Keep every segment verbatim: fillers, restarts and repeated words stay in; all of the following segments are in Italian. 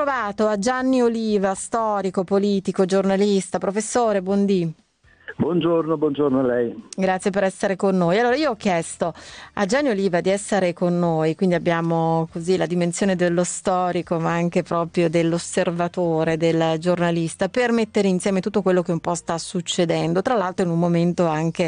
trovato a Gianni Oliva, storico, politico, giornalista. Professore, buondì. Buongiorno, buongiorno a lei. Grazie per essere con noi. Allora, io ho chiesto a Gianni Oliva di essere con noi, quindi abbiamo così la dimensione dello storico, ma anche proprio dell'osservatore, del giornalista, per mettere insieme tutto quello che un po' sta succedendo, tra l'altro in un momento anche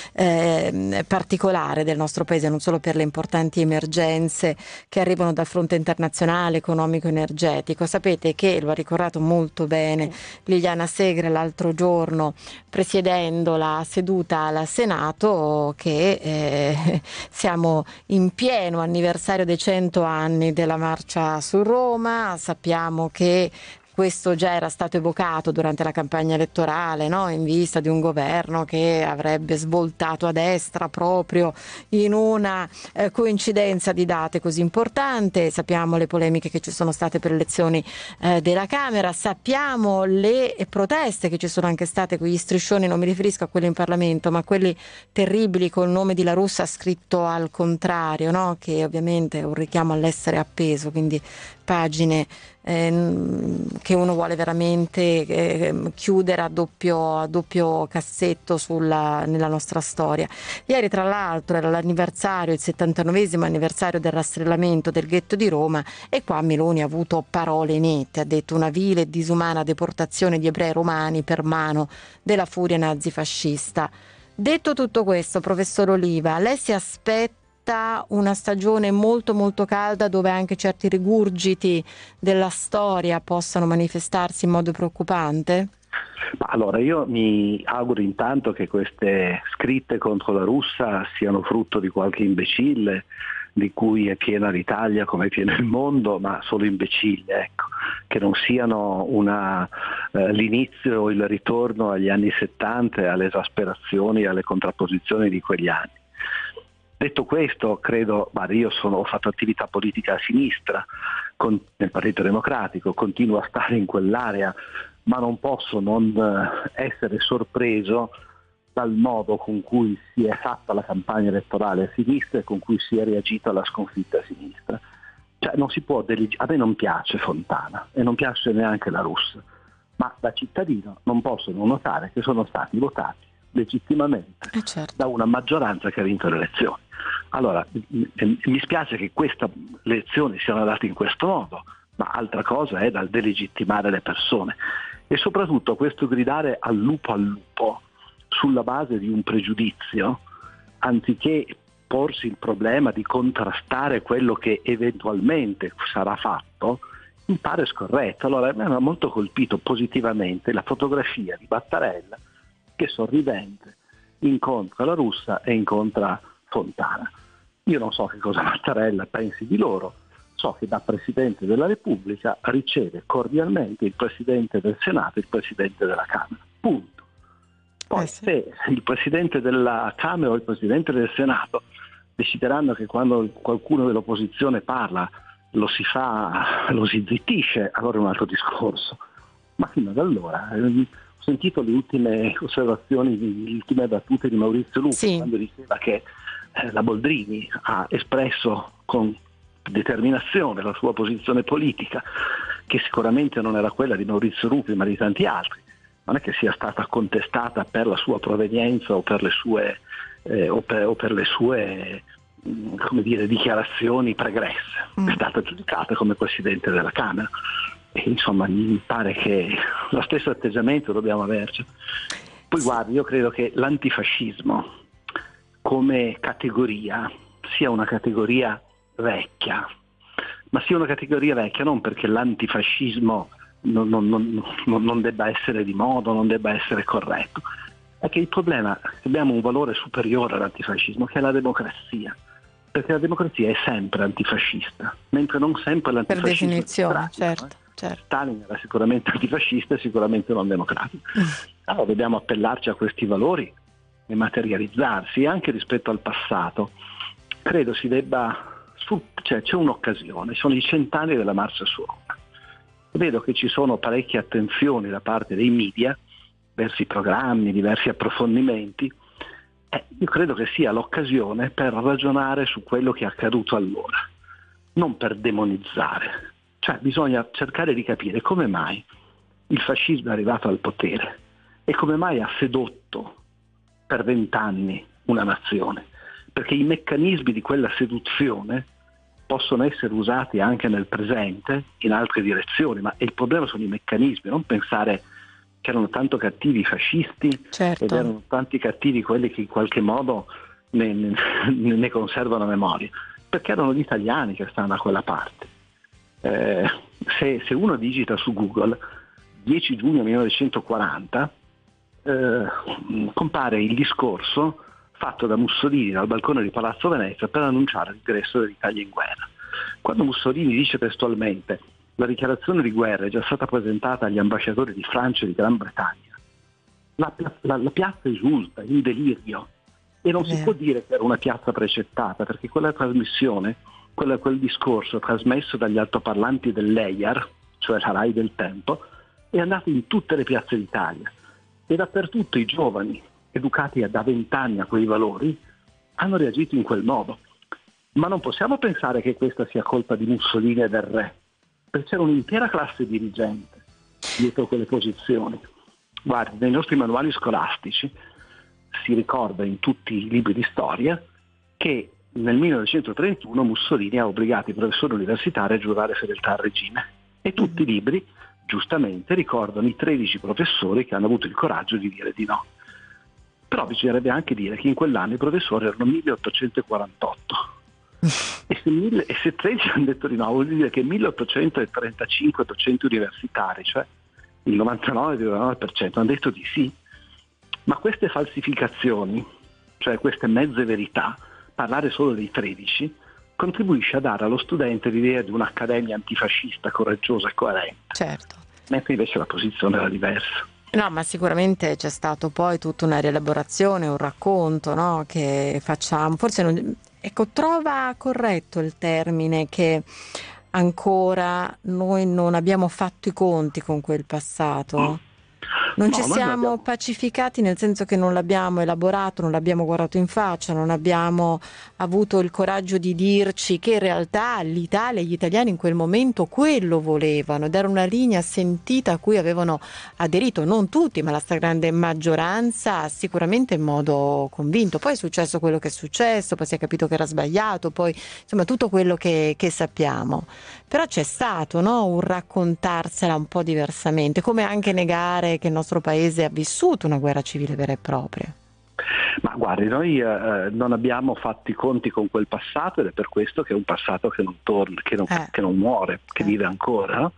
eh, particolare del nostro paese, non solo per le importanti emergenze che arrivano dal fronte internazionale, economico-energetico. Sapete che, lo ha ricordato molto bene Liliana Segre l'altro giorno, presiedendo la seduta al Senato, che eh, siamo in pieno anniversario dei cento anni della marcia su Roma. Sappiamo che questo già era stato evocato durante la campagna elettorale, no? In vista di un governo che avrebbe svoltato a destra proprio in una eh, coincidenza di date così importante. Sappiamo le polemiche che ci sono state per le elezioni eh, della Camera, sappiamo le proteste che ci sono anche state con gli striscioni, non mi riferisco a quelli in Parlamento, ma quelli terribili col nome di La Russa scritto al contrario, no? Che ovviamente è un richiamo all'essere appeso, quindi pagine eh, che uno vuole veramente eh, chiudere a doppio, a doppio cassetto sulla, nella nostra storia. Ieri tra l'altro era l'anniversario, il settantanovesimo anniversario del rastrellamento del ghetto di Roma, e qua Meloni ha avuto parole nette, ha detto: una vile e disumana deportazione di ebrei romani per mano della furia nazifascista. Detto tutto questo, professor Oliva, lei si aspetta una stagione molto molto calda, dove anche certi rigurgiti della storia possano manifestarsi in modo preoccupante? Allora, io mi auguro intanto che queste scritte contro la Russa siano frutto di qualche imbecille, di cui è piena l'Italia come è pieno il mondo, ma solo imbecille, ecco, che non siano una, eh, l'inizio o il ritorno agli anni settanta e alle esasperazioni e alle contrapposizioni di quegli anni. Detto questo, credo, guarda, io sono, ho fatto attività politica a sinistra con, nel Partito Democratico, continuo a stare in quell'area, ma non posso non essere sorpreso dal modo con cui si è fatta la campagna elettorale a sinistra e con cui si è reagito alla sconfitta a sinistra. Cioè, non si può deleg- a me non piace Fontana e non piace neanche La Russa, ma da cittadino non posso non notare che sono stati votati legittimamente eh certo. da una maggioranza che ha vinto le elezioni. Allora, mi spiace che queste elezioni siano andate in questo modo, ma altra cosa è dal delegittimare le persone. E soprattutto questo gridare al lupo al lupo sulla base di un pregiudizio, anziché porsi il problema di contrastare quello che eventualmente sarà fatto, mi pare scorretto. Allora, mi ha molto colpito positivamente la fotografia di Mattarella che sorridente incontra la Russa e incontra Fontana. Io non so che cosa Mattarella pensi di loro, so che da Presidente della Repubblica riceve cordialmente il Presidente del Senato e il Presidente della Camera. Punto. Poi Eh sì. se il Presidente della Camera o il Presidente del Senato decideranno che quando qualcuno dell'opposizione parla lo si fa, lo si zittisce, allora è un altro discorso. Ma fino ad allora eh, ho sentito le ultime osservazioni, le ultime battute di Maurizio Lupi, sì, quando diceva che eh, la Boldrini ha espresso con determinazione la sua posizione politica, che sicuramente non era quella di Maurizio Lupi ma di tanti altri. Non è che sia stata contestata per la sua provenienza o per le sue eh, o, per, o per le sue mh, come dire, dichiarazioni pregresse, mm. è stata giudicata come Presidente della Camera. E, insomma, mi pare che lo stesso atteggiamento dobbiamo averci. Poi guardi, io credo che l'antifascismo come categoria sia una categoria vecchia, ma sia una categoria vecchia non perché l'antifascismo non, non, non, non debba essere di moda, non debba essere corretto, è che il problema è che abbiamo un valore superiore all'antifascismo, che è la democrazia, perché la democrazia è sempre antifascista, mentre non sempre l'antifascismo per definizione, è certo, eh? certo. Stalin era sicuramente antifascista e sicuramente non democratico. Allora dobbiamo appellarci a questi valori e materializzarsi. Anche rispetto al passato credo si debba, cioè c'è un'occasione, sono i cent'anni della marcia su Roma. Vedo che ci sono parecchie attenzioni da parte dei media, diversi programmi, diversi approfondimenti. Eh, io credo che sia l'occasione per ragionare su quello che è accaduto allora, non per demonizzare, Cioè bisogna cercare di capire come mai il fascismo è arrivato al potere e come mai ha sedotto per vent'anni una nazione, perché i meccanismi di quella seduzione possono essere usati anche nel presente in altre direzioni, ma il problema sono i meccanismi, non pensare che erano tanto cattivi i fascisti, certo, ed erano tanti cattivi quelli che in qualche modo ne, ne, ne conservano memoria, perché erano gli italiani che stanno da quella parte. Eh, se, se uno digita su Google dieci giugno millenovecentoquaranta, eh, compare il discorso fatto da Mussolini dal balcone di Palazzo Venezia per annunciare l'ingresso dell'Italia in guerra. Quando Mussolini dice testualmente la dichiarazione di guerra è già stata presentata agli ambasciatori di Francia e di Gran Bretagna, la, la, la piazza esulta in delirio, e non si può dire che era una piazza precettata, perché quella trasmissione, quella, quel discorso trasmesso dagli altoparlanti dell'E I A R, cioè la RAI del tempo, è andato in tutte le piazze d'Italia e dappertutto i giovani educati da vent'anni a quei valori hanno reagito in quel modo. Ma non possiamo pensare che questa sia colpa di Mussolini e del re, perché c'era un'intera classe dirigente dietro quelle posizioni. Guardi, nei nostri manuali scolastici si ricorda in tutti i libri di storia che nel millenovecentotrentuno Mussolini ha obbligato i professori universitari a giurare fedeltà al regime, e tutti i libri giustamente ricordano i tredici professori che hanno avuto il coraggio di dire di no. Però bisognerebbe anche dire che in quell'anno i professori erano milleottocentoquarantotto e se, mille, e se tredici hanno detto di no, vuol dire che milleottocentotrentacinque docenti universitari, cioè il novantanove virgola nove per cento, hanno detto di sì. Ma queste falsificazioni, cioè queste mezze verità, parlare solo dei tredici, contribuisce a dare allo studente l'idea di un'accademia antifascista coraggiosa e coerente. Certo. Mentre invece la posizione era diversa. No, ma sicuramente c'è stato poi tutta una rielaborazione, un racconto, no, che facciamo. Forse non, ecco, trova corretto il termine che ancora noi non abbiamo fatto i conti con quel passato. Non No, ci noi siamo abbiamo... pacificati, nel senso che non l'abbiamo elaborato, non l'abbiamo guardato in faccia, non abbiamo avuto il coraggio di dirci che in realtà l'Italia e gli italiani in quel momento quello volevano, ed era una linea sentita a cui avevano aderito non tutti, ma la stragrande maggioranza, sicuramente in modo convinto. Poi è successo quello che è successo, poi si è capito che era sbagliato, poi insomma tutto quello che, che sappiamo. Però c'è stato, no, un raccontarsela un po' diversamente, come anche negare che il nostro paese ha vissuto una guerra civile vera e propria. Ma guardi, noi eh, non abbiamo fatto i conti con quel passato, ed è per questo che è un passato che non torna, che non, Eh. che non muore, che Eh. vive ancora, no?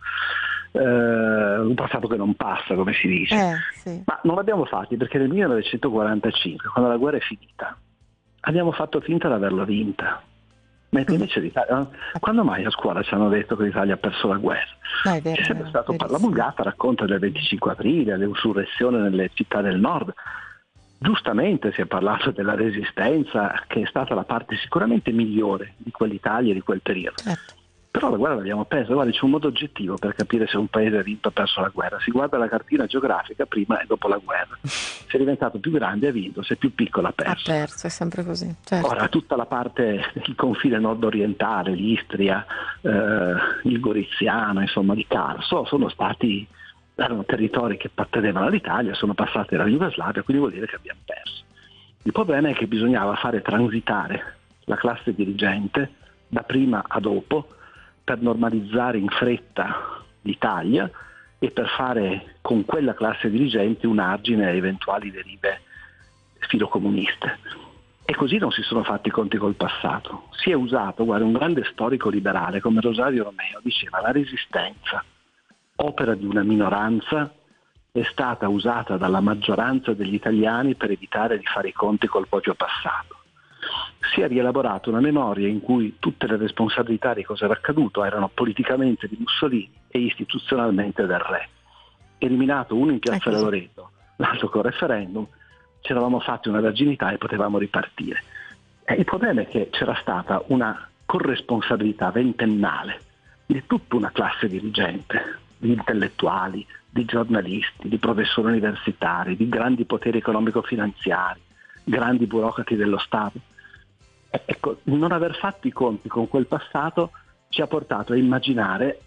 Eh, un passato che non passa, come si dice. Eh, sì. Ma non l'abbiamo fatto perché nel millenovecentoquarantacinque, quando la guerra è finita, abbiamo fatto finta di averla vinta. Mentre invece l'Italia, quando mai a scuola ci hanno detto che l'Italia ha perso la guerra? No, è vero, C'è sempre è stato, verissimo. la Vulgata racconta del venticinque aprile, l'insurrezione nelle città del nord. Giustamente si è parlato della resistenza, che è stata la parte sicuramente migliore di quell'Italia e di quel periodo. Certo. Però la guerra l'abbiamo persa. Guarda, c'è un modo oggettivo per capire se un paese ha vinto o perso la guerra. Si guarda la cartina geografica prima e dopo la guerra. Se è diventato più grande ha vinto, se è più piccolo ha Ha perso. perso, è sempre così. Certo. Ora, tutta la parte, il confine nord-orientale, l'Istria, eh, il Goriziano, insomma, di Carso, sono stati, erano territori che appartenevano all'Italia, sono passati dalla Jugoslavia, quindi vuol dire che abbiamo perso. Il problema è che bisognava fare transitare la classe dirigente da prima a dopo per normalizzare in fretta l'Italia e per fare con quella classe dirigente un argine a eventuali derive filocomuniste. E così non si sono fatti i conti col passato. Si è usato, guarda, un grande storico liberale come Rosario Romeo diceva: la resistenza, opera di una minoranza, è stata usata dalla maggioranza degli italiani per evitare di fare i conti col proprio passato. Si è rielaborata una memoria in cui tutte le responsabilità di cosa era accaduto erano politicamente di Mussolini e istituzionalmente del re. Eliminato uno in piazza Ecco. Loreto, l'altro col referendum, ci eravamo fatti una verginità e potevamo ripartire. E il problema è che c'era stata una corresponsabilità ventennale di tutta una classe dirigente, di intellettuali, di giornalisti, di professori universitari, di grandi poteri economico-finanziari, grandi burocrati dello Stato. Ecco, non aver fatto i conti con quel passato ci ha portato a immaginare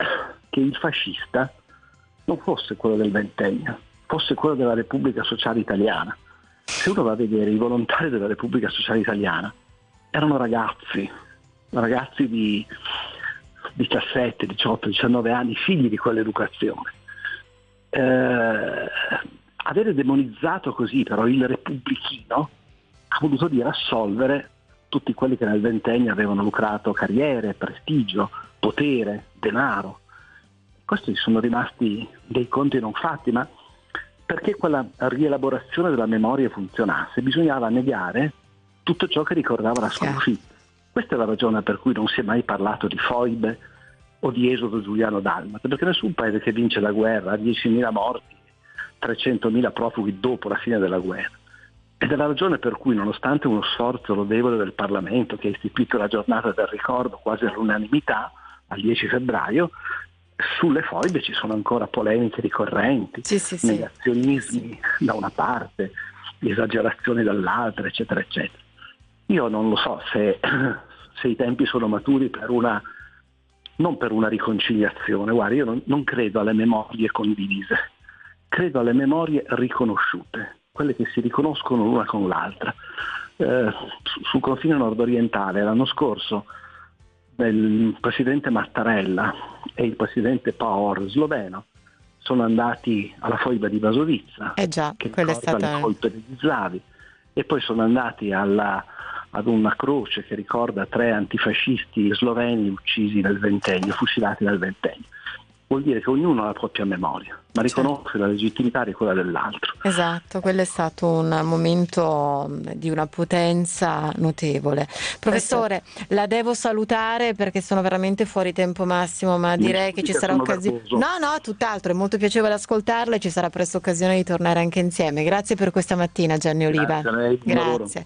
che il fascista non fosse quello del ventennio, fosse quello della Repubblica Sociale Italiana. Se uno va a vedere i volontari della Repubblica Sociale Italiana, erano ragazzi, ragazzi di diciassette, diciotto, diciannove anni, figli di quell'educazione. Eh, avere demonizzato così però il repubblichino ha voluto dire assolvere tutti quelli che nel ventennio avevano lucrato carriere, prestigio, potere, denaro. Questi sono rimasti dei conti non fatti, ma perché quella rielaborazione della memoria funzionasse bisognava negare tutto ciò che ricordava la sconfitta. Questa è la ragione per cui non si è mai parlato di foibe o di esodo Giuliano Dalmata, perché nessun paese che vince la guerra ha diecimila morti, trecentomila profughi dopo la fine della guerra. Ed è la ragione per cui, nonostante uno sforzo lodevole del Parlamento che ha istituito la giornata del ricordo quasi all'unanimità, al dieci febbraio, sulle foibe ci sono ancora polemiche ricorrenti, sì, sì, sì. negazionismi sì. da una parte, esagerazioni dall'altra, eccetera, eccetera. Io non lo so se, se i tempi sono maturi per una, non per una riconciliazione. Guarda, io non, non credo alle memorie condivise, credo alle memorie riconosciute, quelle che si riconoscono l'una con l'altra. Eh, sul confine nord-orientale l'anno scorso il presidente Mattarella e il presidente Pahor sloveno sono andati alla foiba di Basovizza, eh già, che quella è ricorda stata... le colpe degli slavi, e poi sono andati alla, ad una croce che ricorda tre antifascisti sloveni uccisi nel ventennio, fucilati nel ventennio. Vuol dire che ognuno ha la propria memoria, ma riconosce certo. la legittimità di quella dell'altro. Esatto, quello è stato un momento di una potenza notevole. Professore, esatto. la devo salutare perché sono veramente fuori tempo massimo, ma Mi direi che ci sarà occasione. No, no, tutt'altro, è molto piacevole ascoltarla e ci sarà presto occasione di tornare anche insieme. Grazie per questa mattina, Gianni Oliva. Grazie a lei. Grazie.